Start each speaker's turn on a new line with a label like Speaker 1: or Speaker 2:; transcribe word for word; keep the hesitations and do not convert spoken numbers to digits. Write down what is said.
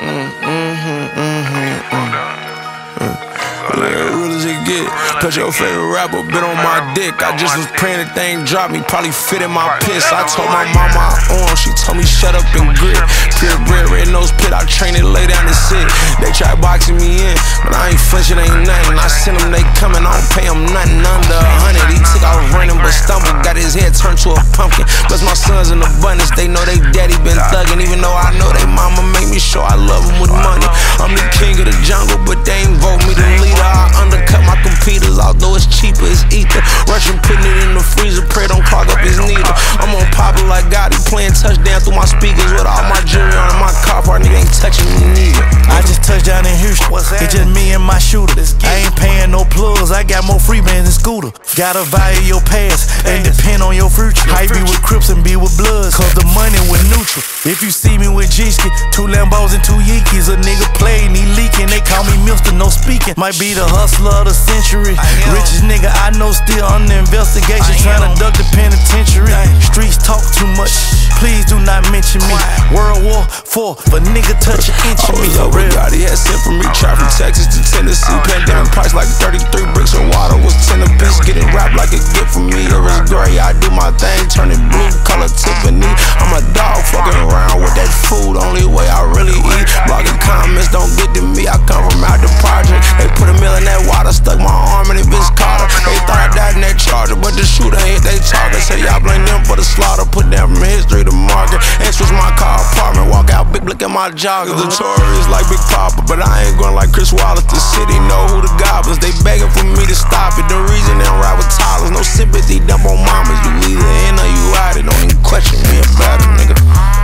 Speaker 1: mm-hmm, mm-hmm, mm. Yeah, real as it get. Cause your favorite rapper been on my dick. I just was praying that thing drop me, probably fit in my piss. I told my mama I on, she told me shut up and grit. Pure bread, red nose pit, I train it, lay down and sit. They try boxing me in, but I ain't flinching, ain't nothing. I send them, they coming, I don't pay them nothing under a hundred. He took off running, but stumbled, got his head turned to a pumpkin. Plus my sons in abundance, they know they daddy been thugging. Even though I know they mama make me sure I love them with money. I'm the king of the jungle, but they ain't vote me the leader. I undercut my competitors, although it's cheaper, it's ether. Russian putting it in the freezer, pray don't clog up his needle. I'm on Papa like Gotti, playing touchdown through my speakers with all my jewelry on my car. Part nigga ain't touching me neither.
Speaker 2: I just touched down in Houston. It's just me and my shooter. I ain't paying no plugs, I got more free bands than Scooter. Gotta value your past and depend on your future. I be with Crips and be with Bloods, cause the money was neutral. If you see me with G-Ski, two Lambos and two Yeekis, a nigga playing, he leaking. They call me Mister No Speaking. Might be the hustler of the century. Richest nigga I know still under investigation, trying to duck the penitentiary. Streets talk too much, please do not mention me. World War Four, but nigga touch an inch of me.
Speaker 1: Oh, God, he had sent for me, tried from Texas to Tennessee. Pandemic price like thirty-three bricks of water was ten a piece. Getting wrapped like a gift from me, it was gray. I do my thing, turn it blue, color Tiffany. I'm a dog fucking around with that food, only way I really eat. Blogging comments don't get to me, I come from out the project. They put a mill in that water, stuck my arm in it, bitch caught her. They thought I died in that charger, but the shooter ain't they target. Say y'all blame them for the slaughter, put them from history to market. And switch my car apartment, walk out, big look at my joggers. The Tories like Big Papa, but I ain't going like Chris Wallace. The city know who the goblins, they begging for me to stop it. The reason they don't ride with toddlers, no sympathy, dump on mamas. You either in or you out it, don't even question me about it, nigga.